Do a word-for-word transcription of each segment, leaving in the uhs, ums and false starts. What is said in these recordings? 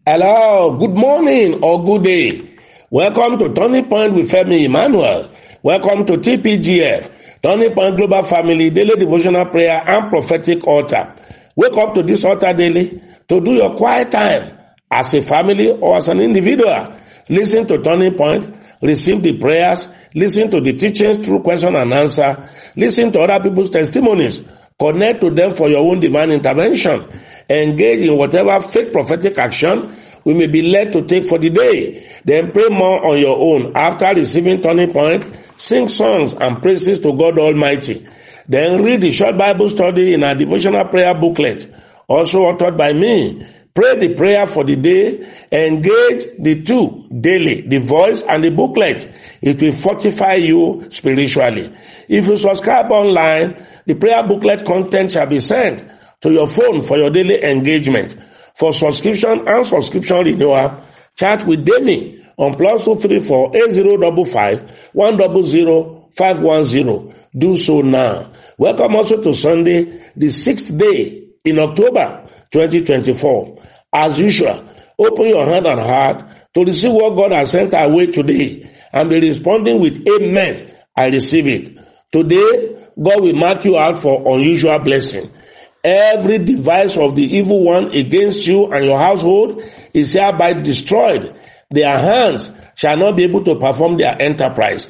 Hello, good morning or good day. Welcome to Turning Point with Femi Emmanuel. Welcome to T P G F, Turning Point Global Family Daily Devotional Prayer and Prophetic Altar. Wake up to this altar daily to do your quiet time as a family or as an individual. Listen to Turning Point, receive the prayers, listen to the teachings through question and answer, listen to other people's testimonies, connect to them for your own divine intervention, engage in whatever faith prophetic action we may be led to take for the day. Then pray more on your own. After receiving Turning Point, sing songs and praises to God Almighty. Then read the short Bible study in our devotional prayer booklet, also authored by me. Pray the prayer for the day. Engage the two daily, the voice and the booklet. It will fortify you spiritually. If you subscribe online, the prayer booklet content shall be sent to your phone for your daily engagement. For subscription and subscription renewal, chat with Demi on plus two three four eight zero five five one zero zero five one zero. Do so now. Welcome also to Sunday, the sixth day in October twenty twenty-four. As usual, open your hand and heart to receive what God has sent our way today and be responding with amen. I receive it. Today, God will mark you out for unusual blessing. Every device of the evil one against you and your household is hereby destroyed. Their hands shall not be able to perform their enterprise.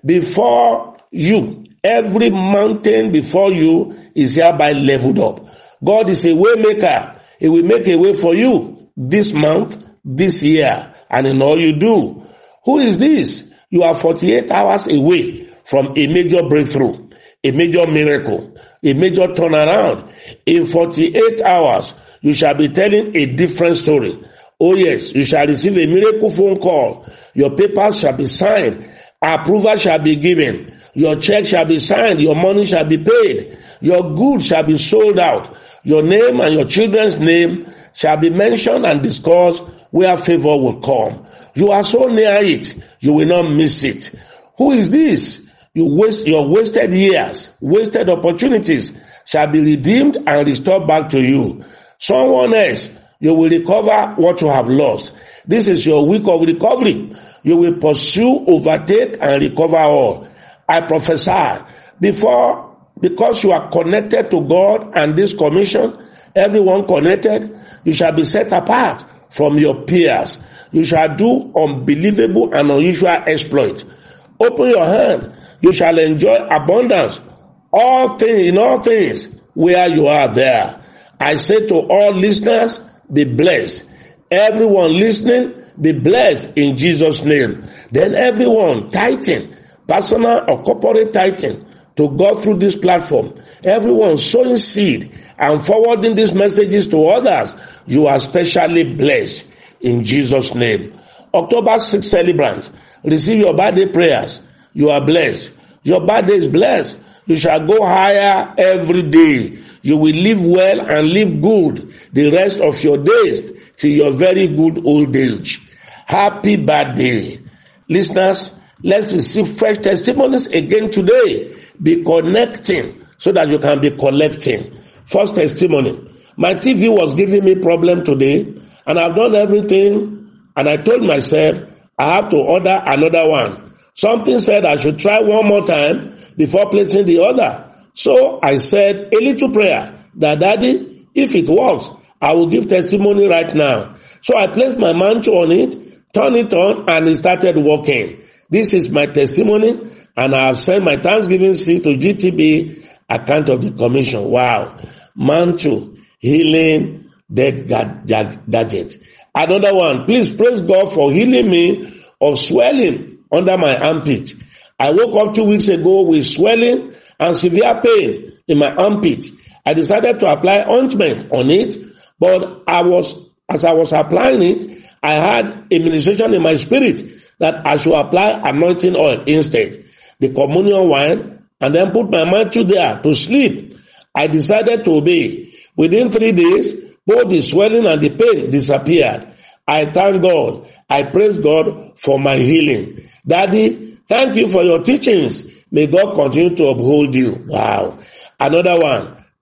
Before you, every mountain before you is hereby leveled up. God is a way maker. He will make a way for you this month, this year, and in all you do. Who is this? You are forty-eight hours away from a major breakthrough, a major miracle, a major turnaround. In forty-eight hours, you shall be telling a different story. Oh yes, you shall receive a miracle phone call. Your papers shall be signed. Approval shall be given. Your check shall be signed. Your money shall be paid. Your goods shall be sold out. Your name and your children's name shall be mentioned and discussed where favor will come. You are so near it, you will not miss it. Who is this? You waste your wasted years, wasted opportunities shall be redeemed and restored back to you. Someone else, you will recover what you have lost. This is your week of recovery. You will pursue, overtake, and recover all. I prophesy before, because you are connected to God and this commission, everyone connected, you shall be set apart from your peers. You shall do unbelievable and unusual exploits. Open your hand. You shall enjoy abundance. All things, in all things, where you are there. I say to all listeners, be blessed. Everyone listening, be blessed in Jesus' name. Then everyone tithing, personal or corporate tithing, to go through this platform. Everyone sowing seed and forwarding these messages to others. You are specially blessed in Jesus' name. October sixth celebrant, receive your birthday prayers. You are blessed. Your birthday is blessed. You shall go higher every day. You will live well and live good the rest of your days till your very good old age. Happy birthday. Listeners, let's receive fresh testimonies again today. Be connecting so that you can be collecting. First testimony. My T V was giving me problem today, and I've done everything, and I told myself I have to order another one. Something said I should try one more time before placing the order. So I said a little prayer that, Daddy, if it works, I will give testimony right now. So I placed my mantle on it, turned it on, and it started working. This is my testimony, and I have sent my Thanksgiving seed to G T B account of the commission. Wow. Mantle, healing, dead gadget. Another one. Please praise God for healing me of swelling under my armpit. I woke up two weeks ago with swelling and severe pain in my armpit. I decided to apply ointment on it, but I was, as I was applying it, I had a ministration in my spirit that I should apply anointing oil instead, the communion wine, and then put my mantle there to sleep. I decided to obey. Within three days, both the swelling and the pain disappeared. I thank God. I praise God for my healing. Daddy, thank you for your teachings. May God continue to uphold you. Wow. Another one.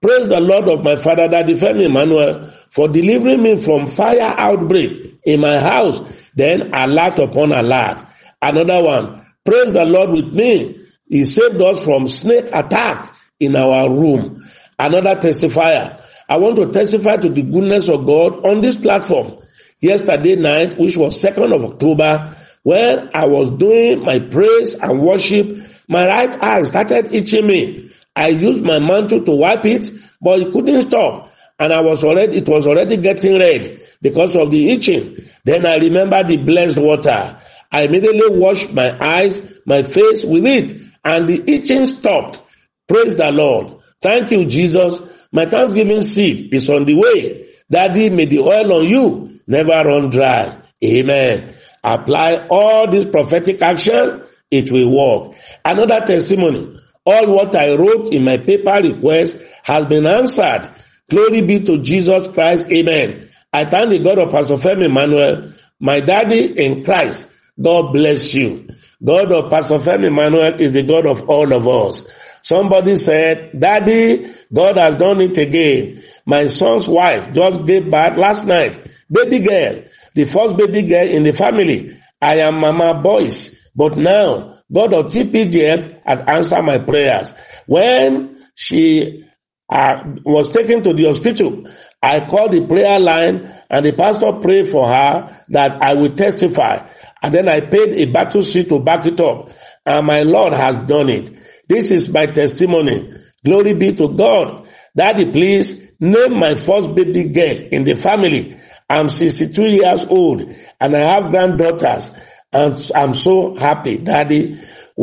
Praise the Lord of my father, Daddy Femi Emmanuel, for delivering me from fire outbreak in my house. Then alert upon alert. Another one. Praise the Lord with me. He saved us from snake attack in our room. Another testifier. I want to testify to the goodness of God on this platform. Yesterday night, which was second of October, when I was doing my praise and worship, my right eye started itching me. I used my mantle to wipe it, but it couldn't stop. And I was already, it was already getting red because of the itching. Then I remembered the blessed water. I immediately washed my eyes, my face with it, and the itching stopped. Praise the Lord. Thank you, Jesus. My Thanksgiving seed is on the way. Daddy, may the oil on you never run dry. Amen. Apply all this prophetic action, it will work. Another testimony. All what I wrote in my paper request has been answered. Glory be to Jesus Christ. Amen. I thank the God of Pastor Femi Emmanuel, my daddy in Christ. God bless you. God of Pastor Femi Emmanuel is the God of all of us. Somebody said, Daddy, God has done it again. My son's wife just gave birth last night. Baby girl, the first baby girl in the family. I am Mama Boyce, but now God of T P G F has answered my prayers. When she uh, was taken to the hospital, I called the prayer line and the pastor prayed for her that I will testify. And then I paid a battle seat to back it up. And my Lord has done it. This is my testimony. Glory be to God. Daddy, please name my first baby girl in the family. I'm sixty-two years old and I have granddaughters. And I'm so happy, Daddy.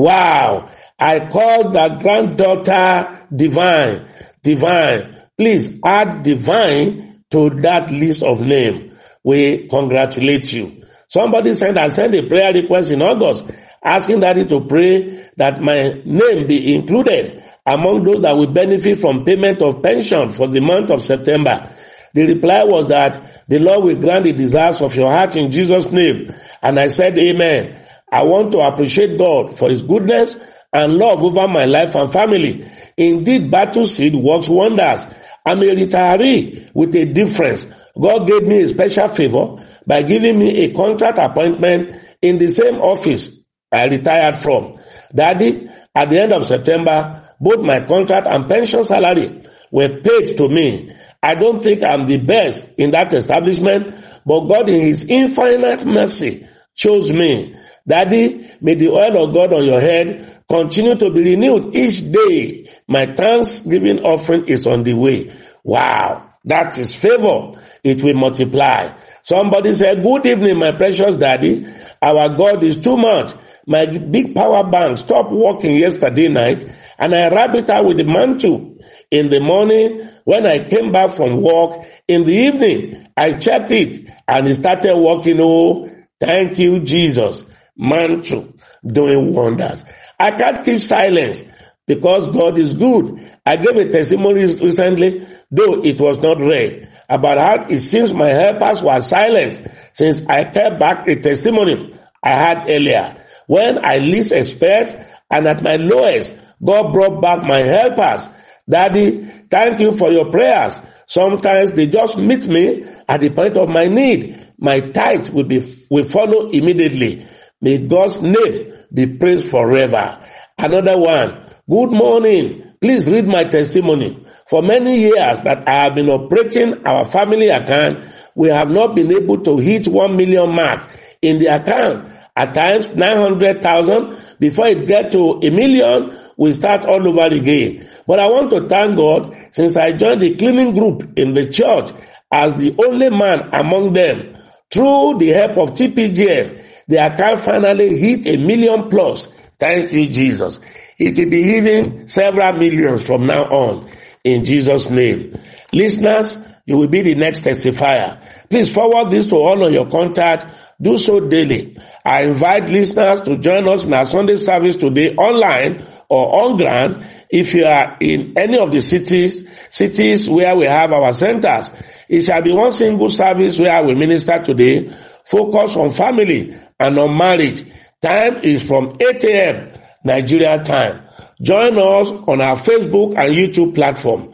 Wow. I call that granddaughter Divine. Divine. Please add Divine to that list of names. We congratulate you. Somebody said I sent a prayer request in August asking Daddy to pray that my name be included among those that will benefit from payment of pension for the month of September. The reply was that the Lord will grant the desires of your heart in Jesus' name. And I said, Amen. I want to appreciate God for His goodness and love over my life and family. Indeed, Battle Seed works wonders. I'm a retiree with a difference. God gave me a special favor by giving me a contract appointment in the same office I retired from. Daddy, at the end of September, both my contract and pension salary were paid to me. I don't think I'm the best in that establishment, but God in His infinite mercy chose me. Daddy, may the oil of God on your head continue to be renewed each day. My Thanksgiving offering is on the way. Wow, that is favor. It will multiply. Somebody said, good evening, my precious Daddy. Our God is too much. My big power bank stopped working yesterday night, and I wrapped it out with the mantle. In the morning, when I came back from work, in the evening, I checked it, and it started working. Oh, thank you, Jesus. Mantle, doing wonders. I can't keep silence because God is good. I gave a testimony recently, though it was not read, about how it seems my helpers were silent since I kept back a testimony I had earlier. When I least expect and at my lowest, God brought back my helpers. Daddy, thank you for your prayers. Sometimes they just meet me at the point of my need. My tithe will be will follow immediately. May God's name be praised forever. Another one. Good morning. Please read my testimony. For many years that I have been operating our family account, we have not been able to hit one million mark in the account. At times, nine hundred thousand. Before it gets to a million, we start all over again. But I want to thank God since I joined the cleaning group in the church as the only man among them. Through the help of T P G F, the account finally hit a million plus. Thank you, Jesus. It will be hitting several millions from now on. In Jesus' name. Listeners, you will be the next testifier. Please forward this to all of your contacts. Do so daily. I invite listeners to join us in our Sunday service today online or on ground if you are in any of the cities, cities where we have our centers. It shall be one single service where we minister today, focus on family and on marriage. Time is from eight a.m. Nigeria time. Join us on our Facebook and YouTube platform.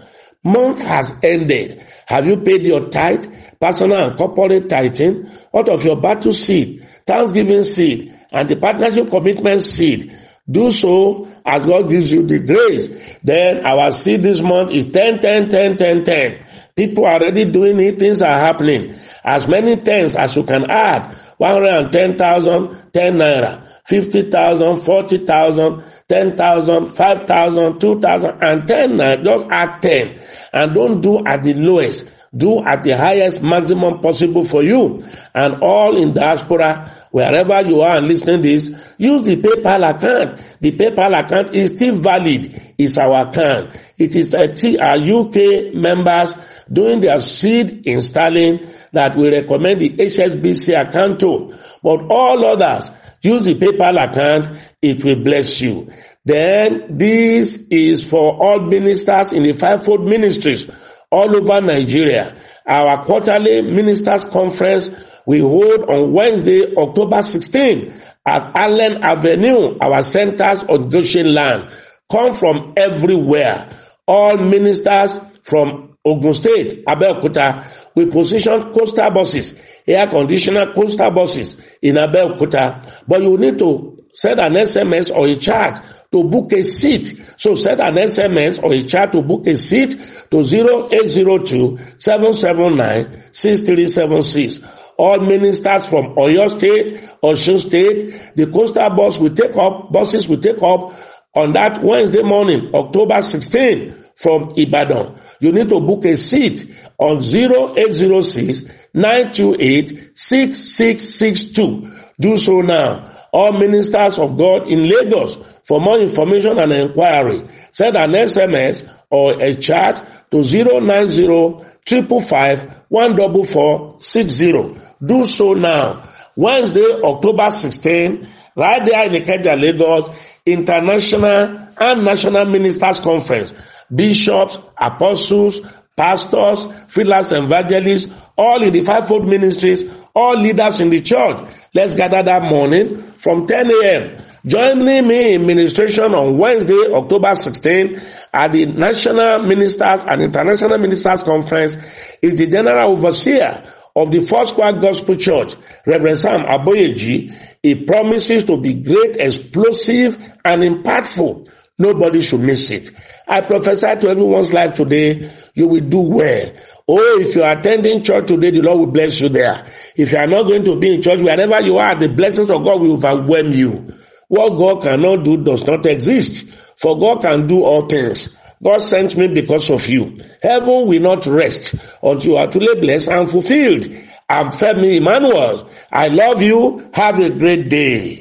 Month has ended. Have you paid your tithe, personal and corporate tithing, out of your battle seed, thanksgiving seed, and the partnership commitment seed? Do so as God gives you the grace. Then our seed this month is ten, ten, ten, ten, ten. People are already doing it. Things are happening. As many tens as you can add. one hundred ten thousand, ten naira. fifty thousand, forty thousand, ten thousand, five thousand, two thousand, and ten naira. Just add ten. And don't do at the lowest. Do at the highest maximum possible for you. And all in diaspora, wherever you are and listening to this, use the PayPal account. The PayPal account is still valid. It's our account. It is our U K members doing their seed installing that we recommend the H S B C account to. But all others, use the PayPal account. It will bless you. Then this is for all ministers in the fivefold ministries all over Nigeria. Our quarterly ministers conference we hold on Wednesday, October sixteenth at Allen Avenue, our centers on Goshen land. Come from everywhere. All ministers from Ogun State, Abeokuta, we position coastal buses, air conditioner coastal buses in Abeokuta. But you need to send an S M S or a chat to book a seat. So send an S M S or a chat to book a seat to zero eight zero two, seven seven nine, six three seven six. All ministers from Oyo State, Osun State, the coastal bus will take up, buses will take up on that Wednesday morning, October sixteenth, from Ibadan. You need to book a seat on zero eight zero six, nine two eight, six six six two. Do so now. All ministers of God in Lagos, for more information and inquiry, send an S M S or a chat to zero nine zero, five five five, one four four six zero. Do so now. Wednesday, October sixteenth, right there in Ikeja, Lagos, International and National Ministers Conference. Bishops, apostles, pastors, freelance evangelists, all in the fivefold ministries, all leaders in the church. Let's gather that morning from ten a.m. Joining me in ministration on Wednesday, October sixteenth, at the National Ministers and International Ministers Conference is the General Overseer of the Foursquare Gospel Church, Reverend Sam Aboyeji. He promises to be great, explosive, and impactful. Nobody should miss it. I prophesy to everyone's life today, you will do well. Oh, if you are attending church today, the Lord will bless you there. If you are not going to be in church, wherever you are, the blessings of God will overwhelm you. What God cannot do does not exist. For God can do all things. God sent me because of you. Heaven will not rest until you are truly blessed and fulfilled. I'm Femi Emmanuel. I love you. Have a great day.